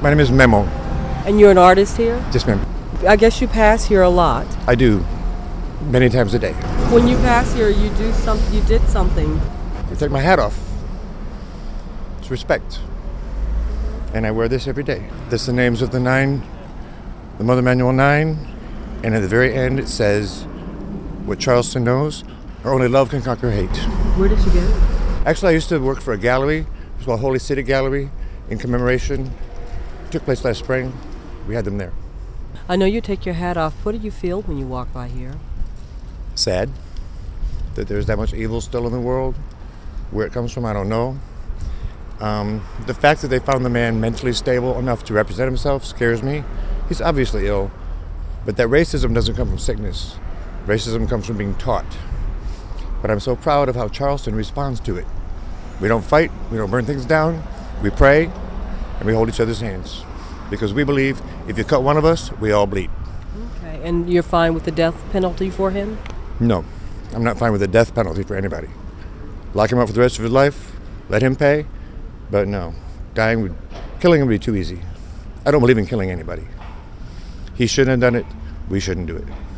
My name is Memo. And you're an artist here? Yes, ma'am. I guess you pass here a lot. I do. Many times a day. When you pass here, you did something. I take my hat off. It's respect. And I wear this every day. This is the names of the 9, the Mother Manual 9. And at the very end, it says, what Charleston knows, or only love can conquer hate. Where did you get it? Actually, I used to work for a gallery. It was called Holy City Gallery in commemoration. It took place last spring. We had them there. I know you take your hat off. What do you feel when you walk by here? Sad that there's that much evil still in the world. Where it comes from, I don't know. The fact that they found the man mentally stable enough to represent himself scares me. He's obviously ill, but that racism doesn't come from sickness. Racism comes from being taught. But I'm so proud of how Charleston responds to it. We don't fight, we don't burn things down, we pray, and we hold each other's hands. Because we believe if you cut one of us, we all bleed. Okay, and you're fine with the death penalty for him? No, I'm not fine with the death penalty for anybody. Lock him up for the rest of his life, let him pay, but no, killing him would be too easy. I don't believe in killing anybody. He shouldn't have done it, we shouldn't do it.